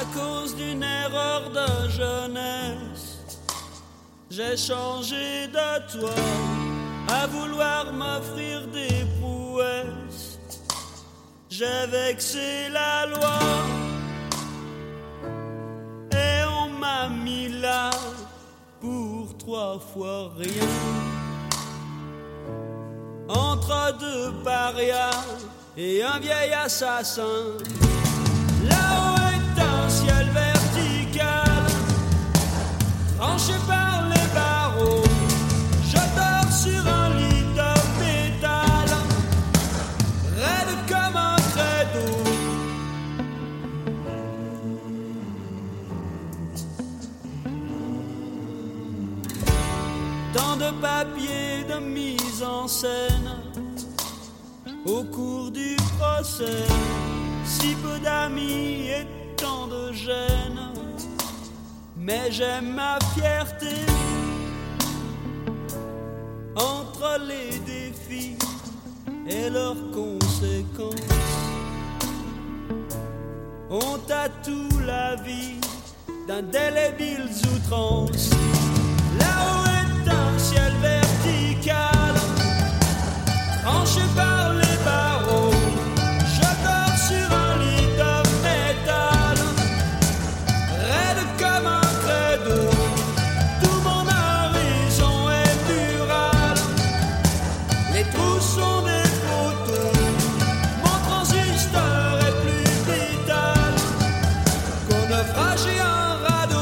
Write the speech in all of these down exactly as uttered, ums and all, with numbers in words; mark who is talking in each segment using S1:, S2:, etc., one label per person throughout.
S1: cause d'une erreur de jeunesse, j'ai changé de toi, à vouloir m'offrir des prouesses. J'ai vexé la loi et on m'a mis là pour trois fois rien. Entre deux parias et un vieil assassin, là-haut est un ciel vertical, tranché par les barreaux. Je dors sur un lit de métal, raide comme un trait d'eau. Tant de papiers de mise en scène au cours du procès, si peu d'amis et tant de gêne. Mais j'aime ma fierté entre les défis et leurs conséquences. On tatoue la vie d'indélébiles outrances. Là-haut est un ciel vertical, tranché par les barreaux. Je dors sur un lit de métal, raide comme un trait d'eau. Tout mon horizon est mural, les trous sont des photos. Mon transistor est plus vital qu'un naufrage et un radeau.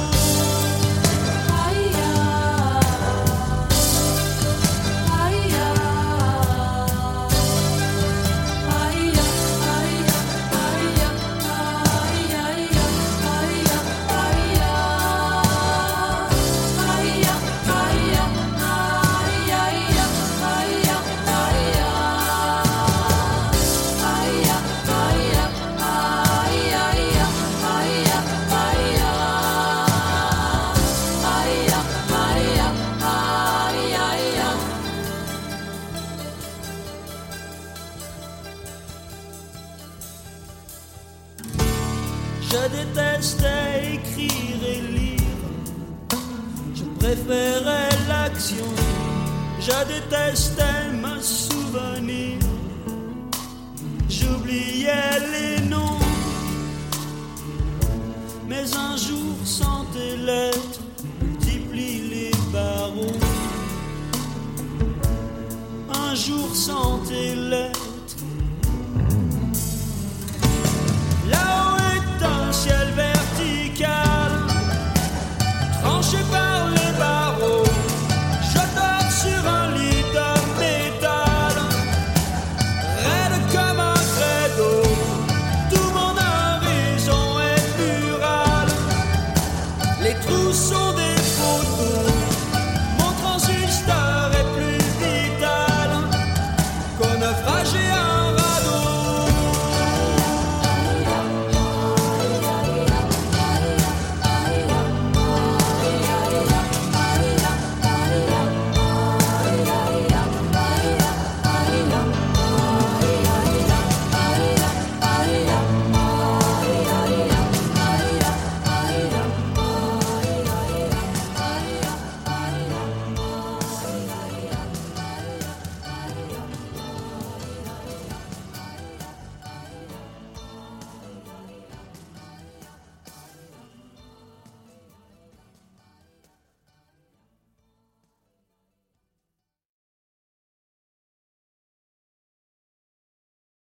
S1: Je détestais écrire et lire, je préférais l'action. Je détestais me souvenir, j'oubliais les noms. Mais un jour sans tes lettres multiplie les barreaux. Un jour sans tes lettres